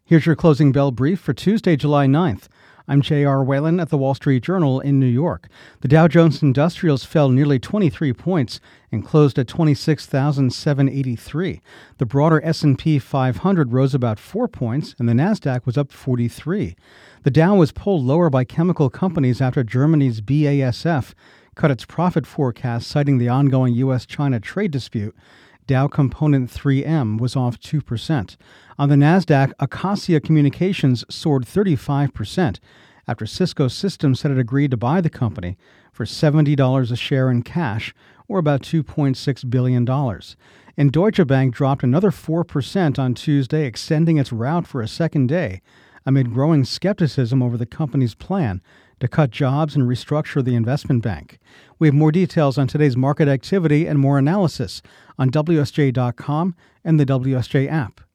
Here's your closing bell brief for Tuesday, July 9th. I'm J.R. Whalen at the Wall Street Journal in New York. The Dow Jones Industrials fell nearly 23 points and closed at 26,783. The broader S&P 500 rose about 4 points, and the Nasdaq was up 43. The Dow was pulled lower by chemical companies after Germany's BASF cut its profit forecast, citing the ongoing U.S.-China trade dispute. Dow component 3M was off 2%. On the Nasdaq, Acacia Communications soared 35% after Cisco Systems said it agreed to buy the company for $70 a share in cash, or about $2.6 billion. And Deutsche Bank dropped another 4% on Tuesday, extending its rout for a second day amid growing skepticism over the company's plan to cut jobs and restructure the investment bank. We have more details on today's market activity and more analysis on WSJ.com and the WSJ app.